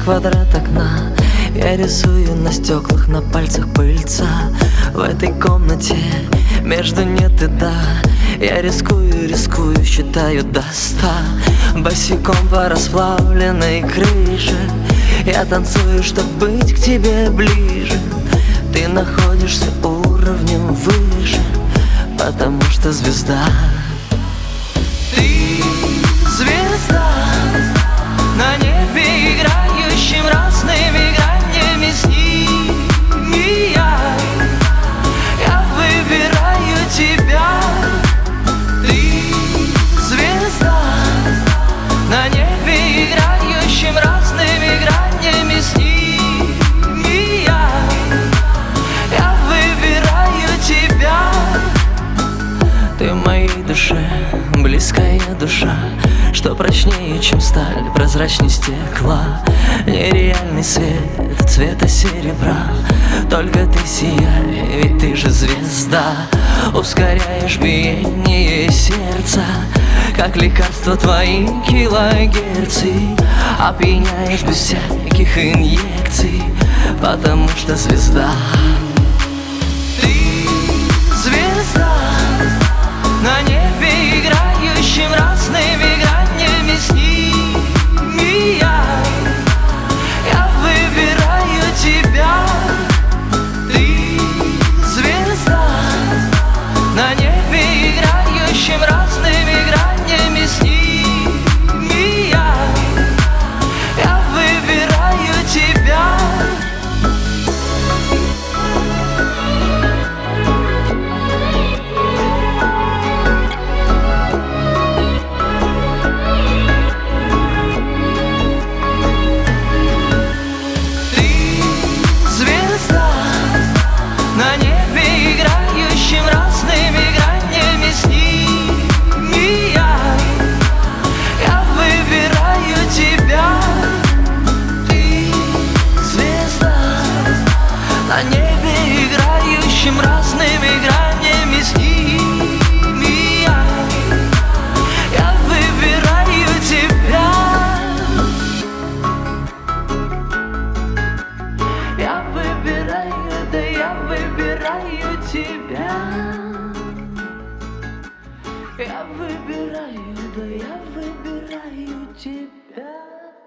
квадрат окна. Я рисую на стеклах, на пальцах пыльца. В этой комнате между нет и да. Я рискую, считаю до 100. Босиком по расплавленной крыше я танцую, чтоб быть к тебе ближе. Ты находишься уровнем выше, потому что звезда. Ты звезда на небе, играющим разными гранями с ними. Я выбираю тебя. Ты звезда на небе, играющим разными гранями с ними. Я выбираю тебя. Ты в моей душе, близкая душа, что прочнее, чем сталь, прозрачней стекла. Нереальный свет цвета серебра. Только ты сияй, ведь ты же звезда. Ускоряешь биение сердца, как лекарство твои килогерцы. Опьяняешь без всяких инъекций, потому что звезда. Ты звезда на небе, играющим разными гранями с ними. Я выбираю тебя. Ты звезда на небе, играющим разными гранями с ними. Я выбираю тебя. На небе, играющим разными гранями с ними. Я выбираю тебя. Ты звезда на небе, играющим разными гранями с ними. Я выбираю тебя. Я выбираю, да я выбираю тебя. Я выбираю, да я выбираю тебя.